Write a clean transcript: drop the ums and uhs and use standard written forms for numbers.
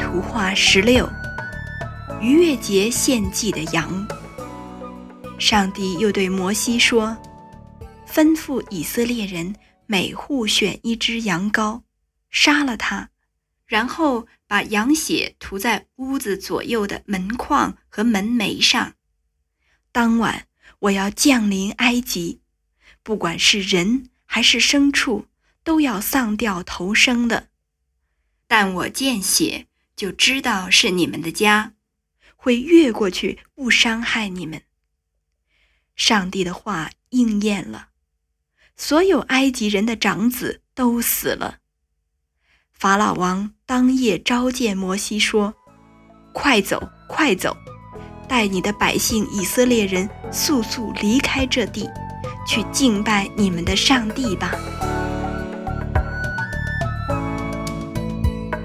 图画16，逾越节献祭的羊。上帝又对摩西说，吩咐以色列人每户选一只羊羔，杀了它，然后把羊血涂在屋子左右的门框和门楣上。当晚我要降临埃及，不管是人还是牲畜，都要丧掉头生的。但我见血，就知道是你们的家，会越过去不伤害你们。上帝的话应验了，所有埃及人的长子都死了。法老王当夜召见摩西说，快走，快走，带你的百姓以色列人速速离开这地，去敬拜你们的上帝吧。